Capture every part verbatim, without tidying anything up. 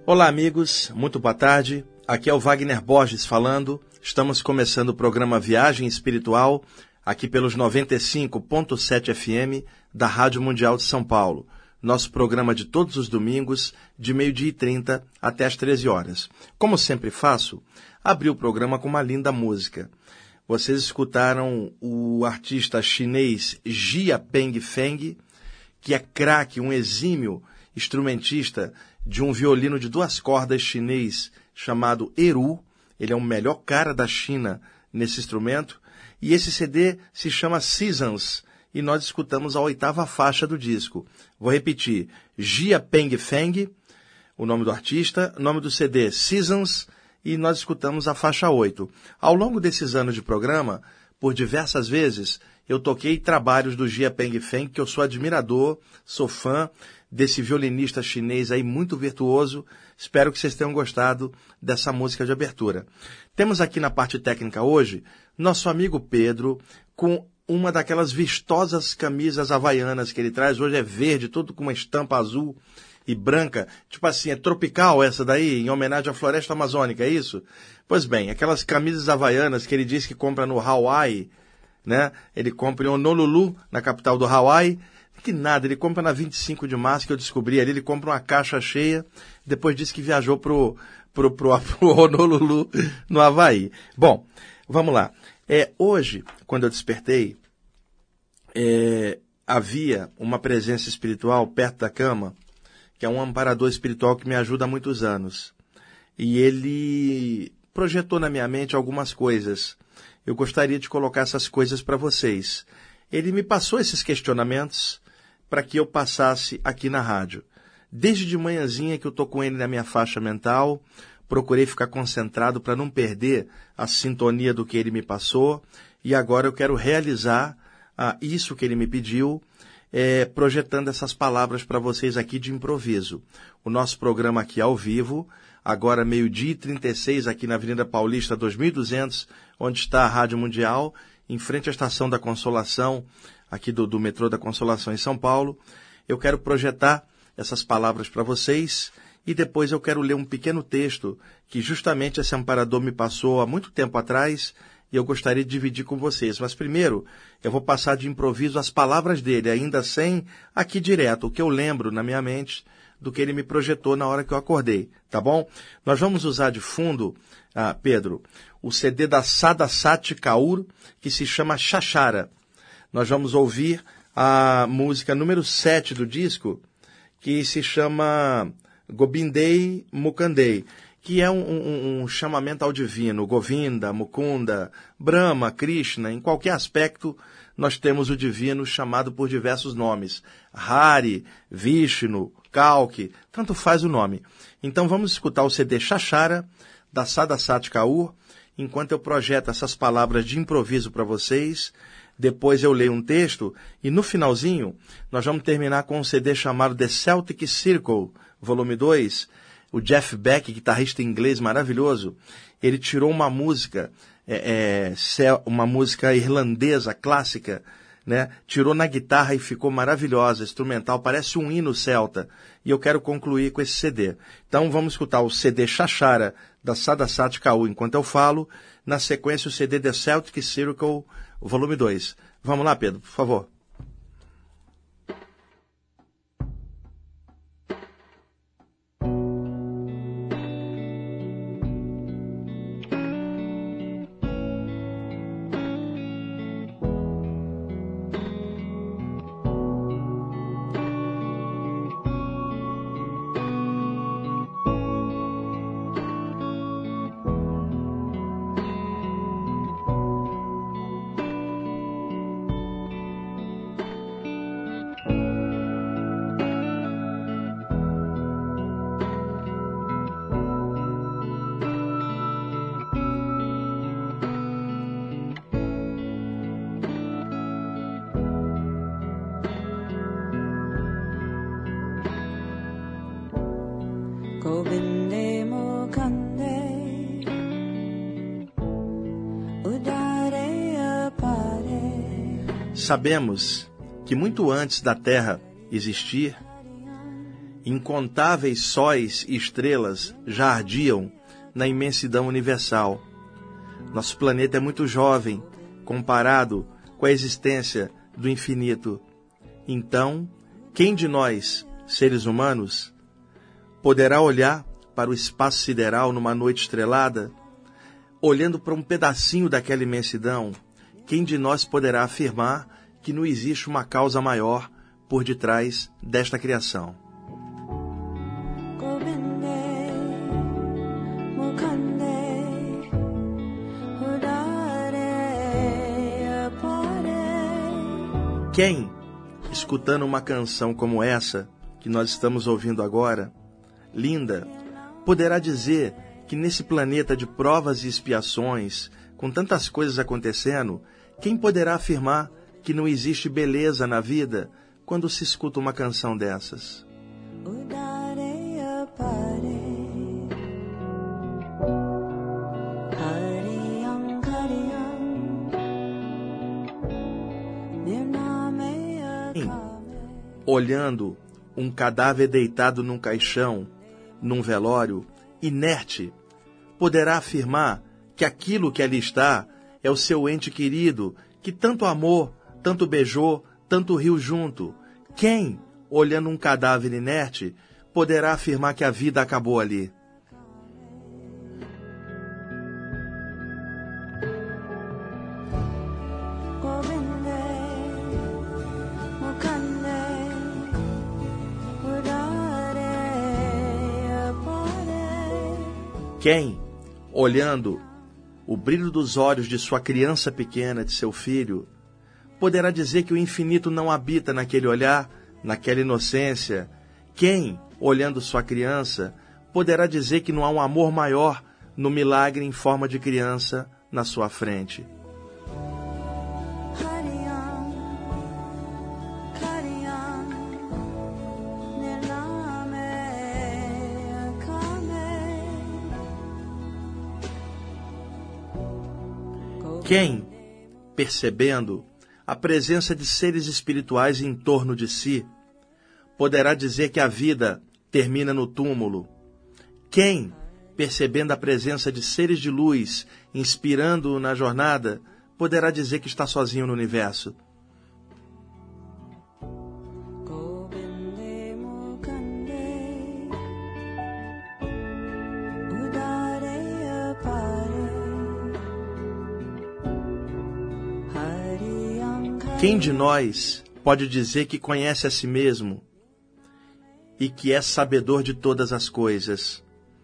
Olá, amigos, muito boa tarde. Aqui é o Wagner Borges falando. Estamos começando o programa Viagem Espiritual, aqui pelos noventa e cinco ponto sete F M da Rádio Mundial de São Paulo. Nosso programa de todos os domingos, de meio-dia e trinta até as treze horas. Como sempre faço, abri o programa com uma linda música. Vocês escutaram o artista chinês Jia Peng Feng, que é craque, um exímio instrumentista de um violino de duas cordas chinês chamado Eru. Ele é o melhor cara da China nesse instrumento. E esse C D se chama Seasons, e nós escutamos a oitava faixa do disco. Vou repetir, Jia Peng Feng, o nome do artista, o nome do C D Seasons, e nós escutamos a faixa oito. Ao longo desses anos de programa, por diversas vezes, eu toquei trabalhos do Jia Peng Feng, que eu sou admirador, sou fã desse violinista chinês aí muito virtuoso. Espero que vocês tenham gostado dessa música de abertura. Temos aqui na parte técnica hoje nosso amigo Pedro, com uma daquelas vistosas camisas havaianas que ele traz. Hoje é verde, tudo com uma estampa azul e branca. Tipo assim, é tropical essa daí, em homenagem à floresta amazônica, é isso? Pois bem, aquelas camisas havaianas que ele diz que compra no Hawaii, né? Ele compra em Honolulu, na capital do Hawaii. Que nada, ele compra na vinte e cinco de março, que eu descobri ali, ele compra uma caixa cheia, depois disse que viajou pro, pro, pro, pro Honolulu, no Havaí. Bom, vamos lá. É, hoje, quando eu despertei, é, havia uma presença espiritual perto da cama, que é um amparador espiritual que me ajuda há muitos anos. E ele projetou na minha mente algumas coisas. Eu gostaria de colocar essas coisas para vocês. Ele me passou esses questionamentos para que eu passasse aqui na rádio. Desde de manhãzinha que eu estou com ele na minha faixa mental, procurei ficar concentrado para não perder a sintonia do que ele me passou, e agora eu quero realizar ah, isso que ele me pediu, é, projetando essas palavras para vocês aqui de improviso. O nosso programa aqui ao vivo, agora meio-dia e trinta e seis, aqui na Avenida Paulista dois mil e duzentos, onde está a Rádio Mundial, em frente à Estação da Consolação, aqui do, do metrô da Consolação em São Paulo. Eu quero projetar essas palavras para vocês e depois eu quero ler um pequeno texto que justamente esse amparador me passou há muito tempo atrás e eu gostaria de dividir com vocês. Mas primeiro eu vou passar de improviso as palavras dele, ainda sem aqui direto, o que eu lembro na minha mente do que ele me projetou na hora que eu acordei, tá bom? Nós vamos usar de fundo, ah, Pedro, o C D da Sadasati Kaur, que se chama Shashara. Nós vamos ouvir a música número sete do disco, que se chama Gobindei Mukandei, que é um, um, um chamamento ao divino. Govinda, Mukunda, Brahma, Krishna, em qualquer aspecto nós temos o divino chamado por diversos nomes. Hari, Vishnu, Kalki, tanto faz o nome. Então vamos escutar o C D Shashara, da Sadasati Kaur, enquanto eu projeto essas palavras de improviso para vocês. Depois eu leio um texto e no finalzinho nós vamos terminar com um C D chamado The Celtic Circle, volume dois. O Jeff Beck, guitarrista inglês maravilhoso, ele tirou uma música, é, é, uma música irlandesa clássica, né? Tirou na guitarra e ficou maravilhosa, instrumental, parece um hino celta. E eu quero concluir com esse C D. Então vamos escutar o C D Shashara, da Sadasati Kaur, enquanto eu falo. Na sequência o C D The Celtic Circle, volume dois. Vamos lá, Pedro, por favor. Sabemos que muito antes da Terra existir, Incontáveis sóis e estrelas já ardiam na imensidão universal. Nosso planeta é muito jovem, comparado com a existência do infinito. Então, quem de nós, seres humanos, poderá olhar para o espaço sideral numa noite estrelada? Olhando para um pedacinho daquela imensidão, quem de nós poderá afirmar que não existe uma causa maior por detrás desta criação? Quem, escutando uma canção como essa que nós estamos ouvindo agora, linda, poderá dizer que nesse planeta de provas e expiações, com tantas coisas acontecendo, quem poderá afirmar que não existe beleza na vida quando se escuta uma canção dessas? Olhando um cadáver deitado num caixão, num velório, inerte, poderá afirmar que aquilo que ali está é o seu ente querido, que tanto amou, tanto beijou, tanto riu junto. Quem, olhando um cadáver inerte, poderá afirmar que a vida acabou ali? Quem, olhando o brilho dos olhos de sua criança pequena, de seu filho, poderá dizer que o infinito não habita naquele olhar, naquela inocência? Quem, olhando sua criança, poderá dizer que não há um amor maior no milagre em forma de criança na sua frente? Quem, percebendo a presença de seres espirituais em torno de si, poderá dizer que a vida termina no túmulo? Quem, percebendo a presença de seres de luz, inspirando-o na jornada, poderá dizer que está sozinho no universo? Quem de nós pode dizer que conhece a si mesmo e que é sabedor de todas as coisas?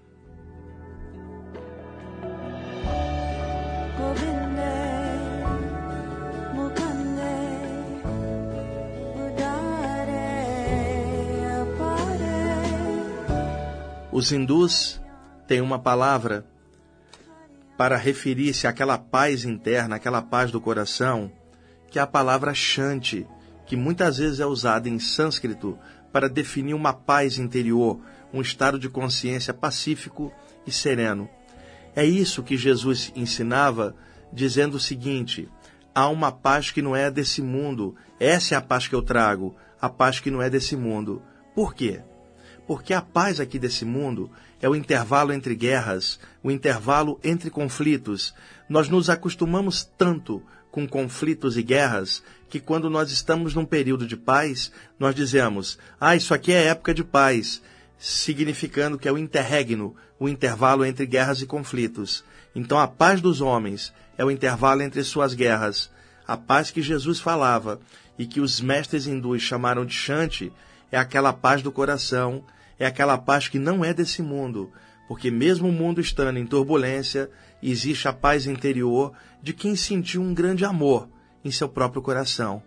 Os hindus têm uma palavra para referir-se àquela paz interna, àquela paz do coração, que é a palavra Shanti, que muitas vezes é usada em sânscrito para definir uma paz interior, um estado de consciência pacífico e sereno. É isso que Jesus ensinava, dizendo o seguinte: há uma paz que não é desse mundo, essa é a paz que eu trago, a paz que não é desse mundo. Por quê? Porque a paz aqui desse mundo é o intervalo entre guerras, o intervalo entre conflitos. Nós nos acostumamos tanto com conflitos e guerras, que quando nós estamos num período de paz, nós dizemos, ah, isso aqui é época de paz, significando que é o interregno, o intervalo entre guerras e conflitos. Então a paz dos homens é o intervalo entre suas guerras. A paz que Jesus falava e que os mestres hindus chamaram de Shanti é aquela paz do coração, é aquela paz que não é desse mundo, porque mesmo o mundo estando em turbulência, existe a paz interior de quem sentiu um grande amor em seu próprio coração.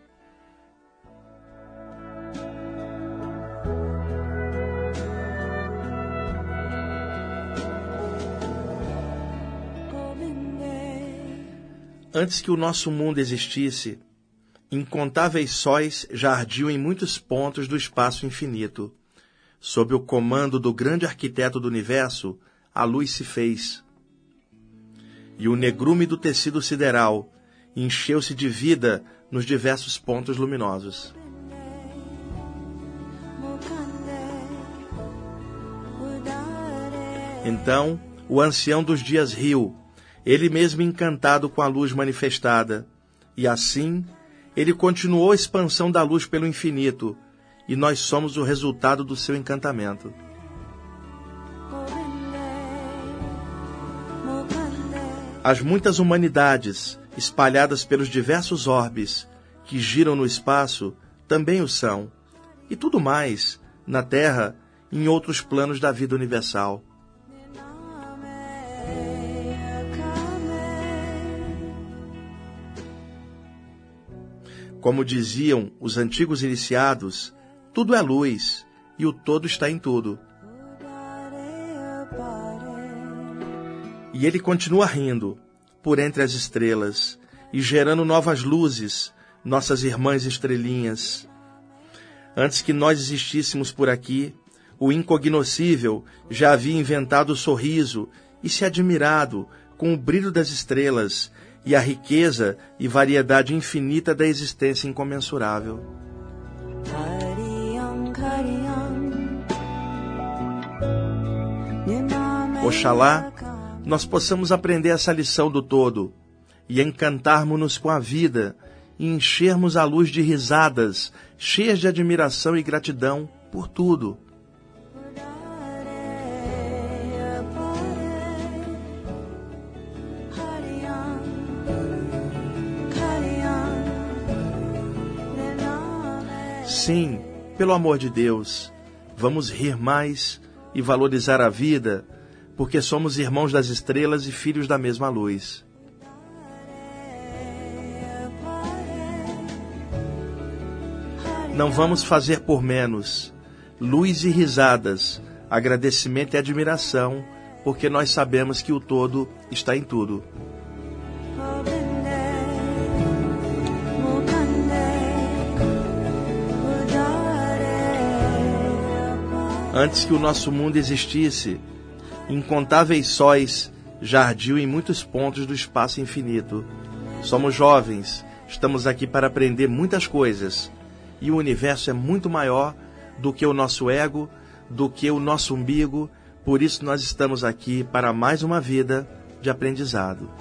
Antes que o nosso mundo existisse, incontáveis sóis já ardiam em muitos pontos do espaço infinito. Sob o comando do grande arquiteto do universo, a luz se fez. E o negrume do tecido sideral encheu-se de vida nos diversos pontos luminosos. Então o ancião dos dias riu, ele mesmo encantado com a luz manifestada. E assim, ele continuou a expansão da luz pelo infinito, e nós somos o resultado do seu encantamento. As muitas humanidades, espalhadas pelos diversos orbes, que giram no espaço, também o são, e tudo mais, na Terra e em outros planos da vida universal. Como diziam os antigos iniciados, tudo é luz, e o todo está em tudo. E ele continua rindo, por entre as estrelas, e gerando novas luzes, nossas irmãs estrelinhas. Antes que nós existíssemos por aqui, o incognoscível já havia inventado o sorriso e se admirado com o brilho das estrelas e a riqueza e variedade infinita da existência incomensurável. Oxalá nós possamos aprender essa lição do todo e encantarmos-nos com a vida e enchermos a luz de risadas cheias de admiração e gratidão por tudo. Sim, pelo amor de Deus, vamos rir mais e valorizar a vida, porque somos irmãos das estrelas e filhos da mesma luz. Não vamos fazer por menos. Luz e risadas, agradecimento e admiração, porque nós sabemos que o todo está em tudo. Antes que o nosso mundo existisse, incontáveis sóis já ardiam em muitos pontos do espaço infinito. Somos jovens, estamos aqui para aprender muitas coisas, e o universo é muito maior do que o nosso ego, do que o nosso umbigo, por isso nós estamos aqui para mais uma vida de aprendizado.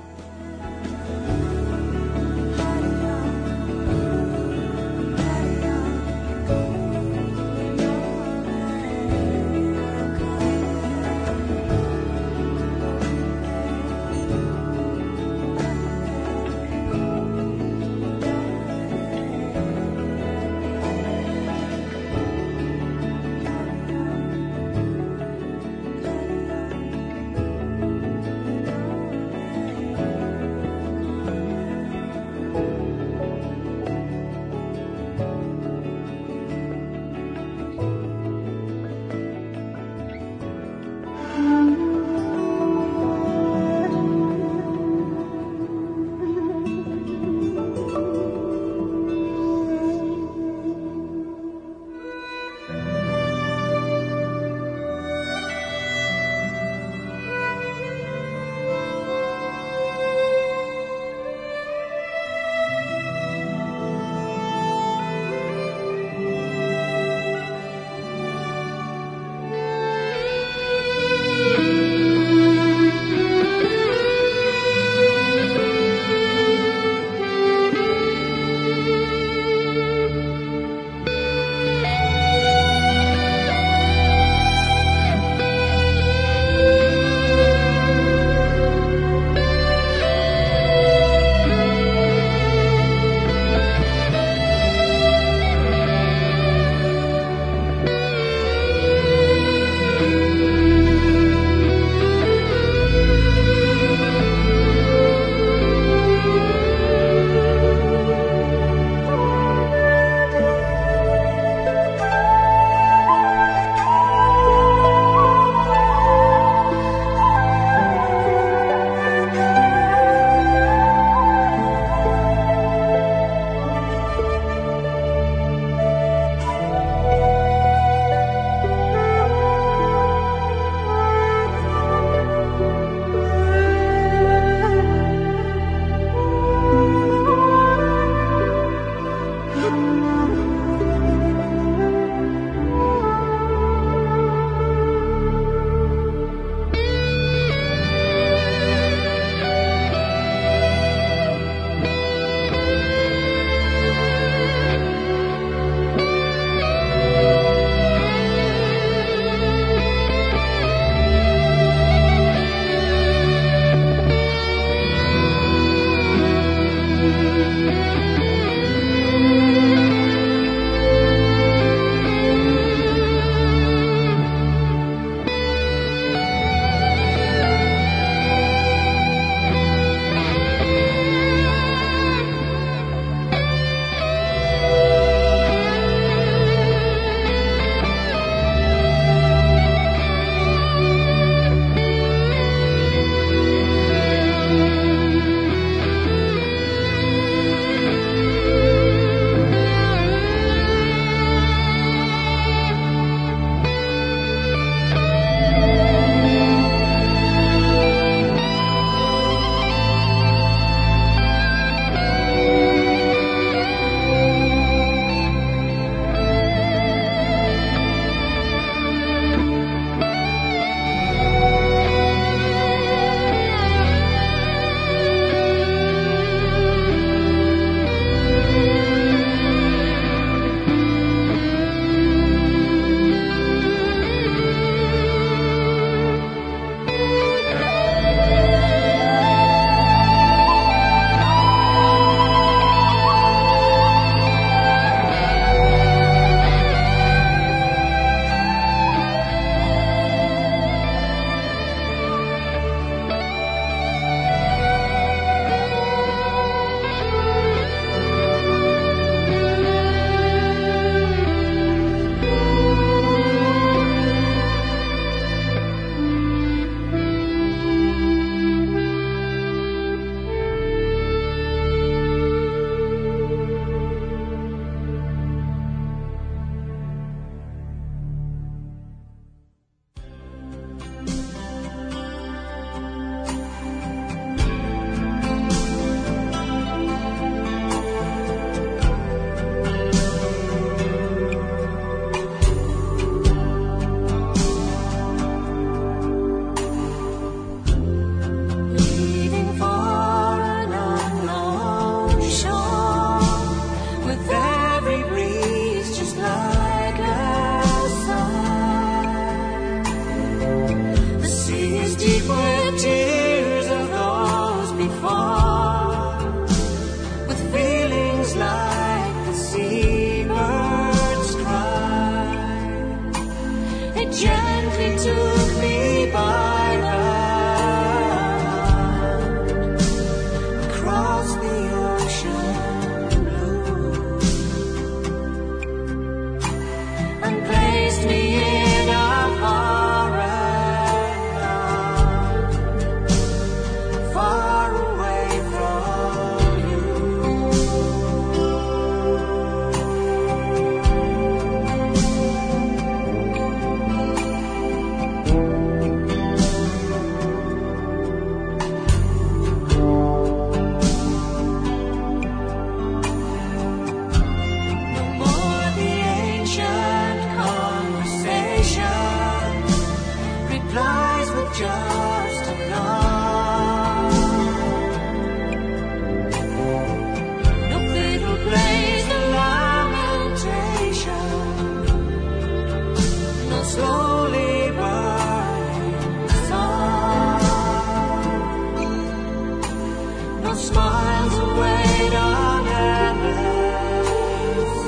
smiles await our endless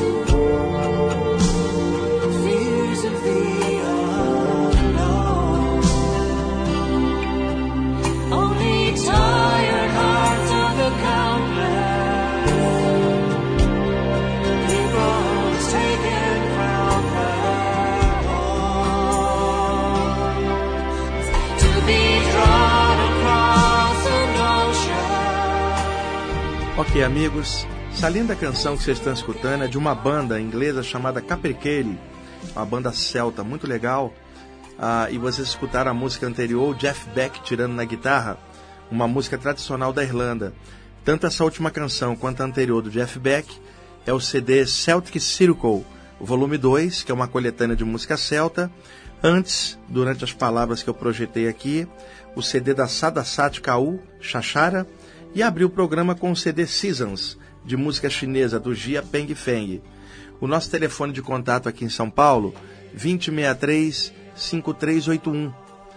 fears of the unknown. Only tired hearts of the countless peoples taken from their homes to be drawn across an ocean. Ok, amigos, essa linda canção que vocês estão escutando é de uma banda inglesa chamada Capercaillie, uma banda celta muito legal. Ah, e vocês escutaram a música anterior, o Jeff Beck tirando na guitarra, uma música tradicional da Irlanda. Tanto essa última canção quanto a anterior do Jeff Beck é o C D Celtic Circle, o volume dois, que é uma coletânea de música celta. Antes, durante as palavras que eu projetei aqui, o C D da Sadasat Kau, Chachara, e abri o programa com o C D Seasons, de música chinesa, do Jia Peng Feng. O nosso telefone de contato aqui em São Paulo, vinte, sessenta e três, cinquenta e três oitenta e um.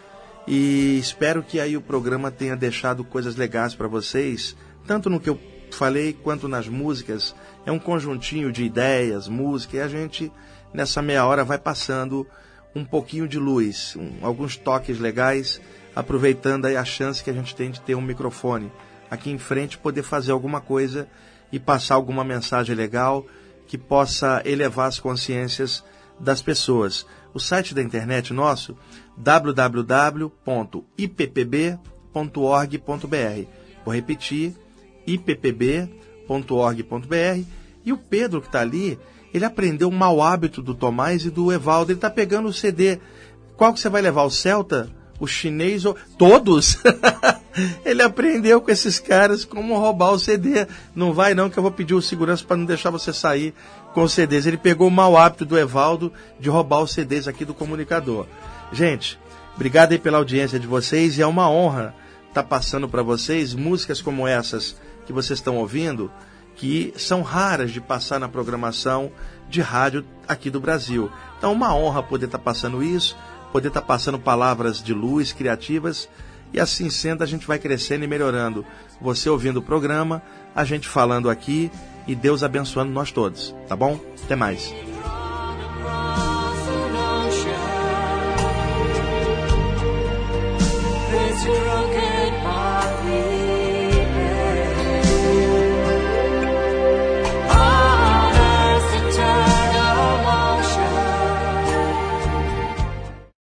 E espero que aí o programa tenha deixado coisas legais para vocês, tanto no que eu falei quanto nas músicas. É um conjuntinho de ideias, música, e a gente, nessa meia hora, vai passando um pouquinho de luz, um, alguns toques legais, aproveitando aí a chance que a gente tem de ter um microfone aqui em frente, poder fazer alguma coisa e passar alguma mensagem legal que possa elevar as consciências das pessoas. O site da internet nosso, w w w ponto i p p b ponto org ponto b r. Vou repetir, i p p b ponto org ponto b r. E o Pedro, que está ali, ele aprendeu um mau hábito do Tomás e do Evaldo. Ele está pegando o C D. Qual que você vai levar? O Celta? O chinês? Ou... Todos? Ele aprendeu com esses caras como roubar o C D. Não vai não, que eu vou pedir o segurança para não deixar você sair com os C Ds. Ele pegou o mau hábito do Evaldo de roubar os C Ds aqui do comunicador. Gente, obrigado aí pela audiência de vocês, e é uma honra estar passando para vocês músicas como essas que vocês estão ouvindo, que são raras de passar na programação de rádio aqui do Brasil. Então, uma honra poder estar passando isso, poder estar passando palavras de luz criativas, e assim sendo a gente vai crescendo e melhorando. Você ouvindo o programa, a gente falando aqui, e Deus abençoando nós todos, tá bom? Até mais.